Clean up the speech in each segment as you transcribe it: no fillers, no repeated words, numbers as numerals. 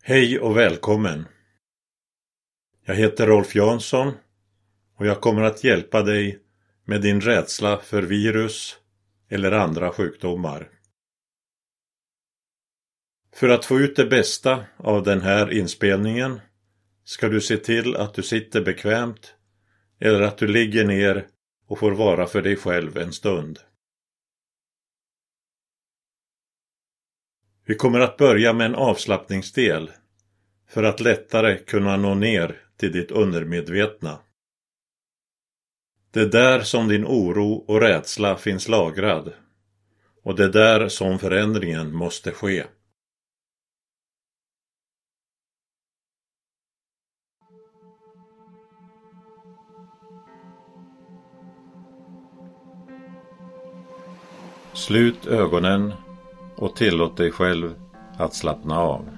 Hej och välkommen! Jag heter Rolf Jansson och jag kommer att hjälpa dig med din rädsla för virus eller andra sjukdomar. För att få ut det bästa av den här inspelningen ska du se till att du sitter bekvämt eller att du ligger ner och får vara för dig själv en stund. Vi kommer att börja med en avslappningsdel för att lättare kunna nå ner till ditt undermedvetna. Det är där som din oro och rädsla finns lagrad, och det är där som förändringen måste ske. Slut ögonen och tillåt dig själv att slappna av.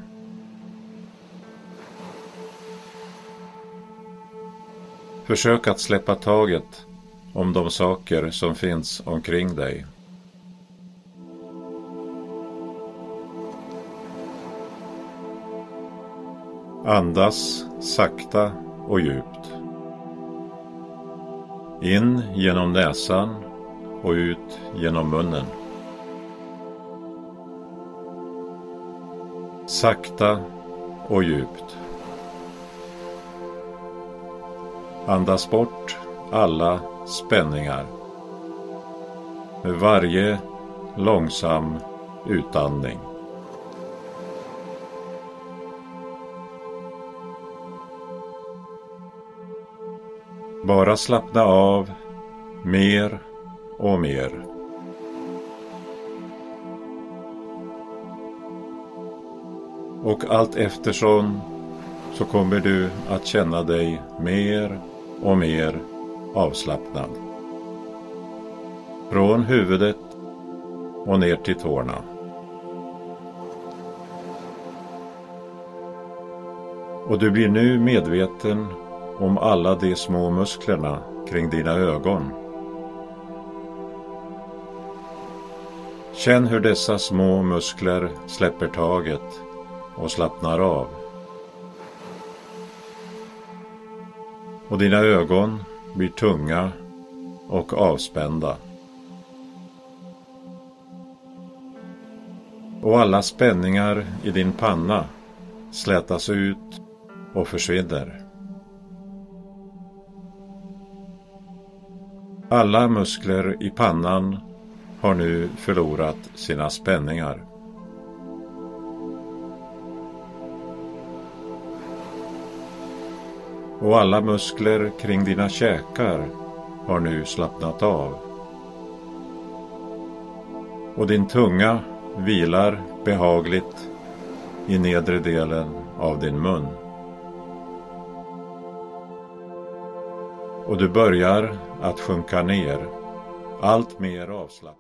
Försök att släppa taget om de saker som finns omkring dig. Andas sakta och djupt. In genom näsan och ut genom munnen. Sakta och djupt. Andas bort alla spänningar med varje långsam utandning. Bara slappna av mer och mer. Och allt eftersom så kommer du att känna dig mer och mer avslappnad. Från huvudet och ner till tårna. Och du blir nu medveten om alla de små musklerna kring dina ögon. Känn hur dessa små muskler släpper taget och slappnar av. Och dina ögon blir tunga och avspända. Och alla spänningar i din panna slätas ut och försvinner. Alla muskler i pannan har nu förlorat sina spänningar. Och alla muskler kring dina käkar har nu slappnat av. Och din tunga vilar behagligt i nedre delen av din mun. Och du börjar att sjunka ner, allt mer avslappnad.